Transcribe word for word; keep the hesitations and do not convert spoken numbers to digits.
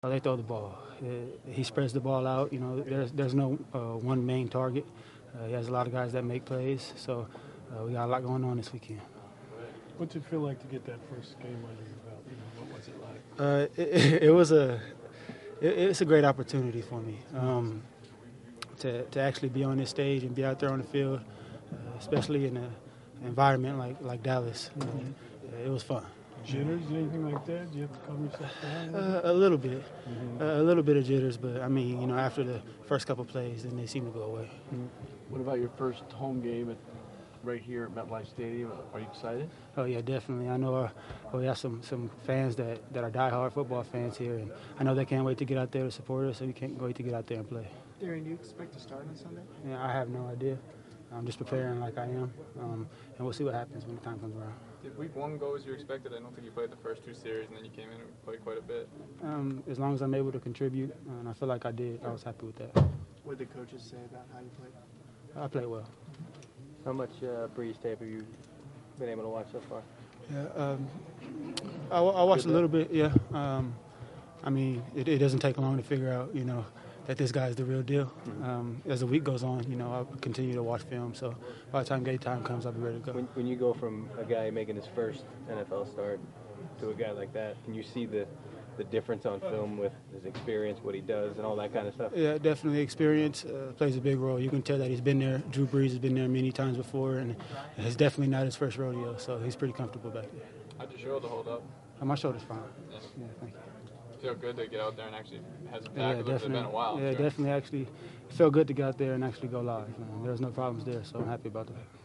Uh, They throw the ball. Uh, He spreads the ball out. You know, there's there's no uh, one main target. Uh, he has a lot of guys that make plays. So uh, we got a lot going on this weekend. What's it feel like to get that first game under your belt? You know, what was it like? Uh, it, it was a it, it's a great opportunity for me um, to to actually be on this stage and be out there on the field, uh, especially in an environment like like Dallas. You know, uh, it was fun. Jitters, anything like that? Do you have to calm yourself down? Uh, a little bit, Mm-hmm. uh, a little bit of jitters, but I mean, you know, after the first couple plays, then they seem to go away. What about your first home game at, right here at MetLife Stadium? Are you excited? Oh yeah, definitely. I know uh, we have some, some fans that, that are diehard football fans here, and I know they can't wait to get out there to support us, so we can't wait to get out there and play. Darren, do you expect to start on Sunday? Yeah, I have no idea. I'm just preparing like I am, um, and we'll see what happens when the time comes around. Did week one go as you expected? I don't think you played the first two series, and then you came in and played quite a bit. Um, as long as I'm able to contribute, and I feel like I did, I was happy with that. What did the coaches say about how you played? I played well. How much uh, Breeze tape have you been able to watch so far? Yeah, um, I, I watched a little bit. Yeah, um, I mean, it, it doesn't take long to figure out, you know, that this guy's the real deal. Um, as the week goes on, you know, I'll continue to watch film. So by the time game time comes, I'll be ready to go. When, when you go from a guy making his first N F L start to a guy like that, can you see the the difference on film with his experience, what he does, and all that kind of stuff? Yeah, definitely experience uh, plays a big role. You can tell that he's been there. Drew Brees has been there many times before, and it's definitely not his first rodeo, so he's pretty comfortable back there. How'd your shoulder hold up? And my shoulder's fine. Yeah. Yeah, thank you. Feel good to get out there and actually have some Yeah, tackles. It's been a while. I'm Yeah, sure. definitely actually felt good to get out there and actually go live. Man. There was no problems there, so I'm happy about that.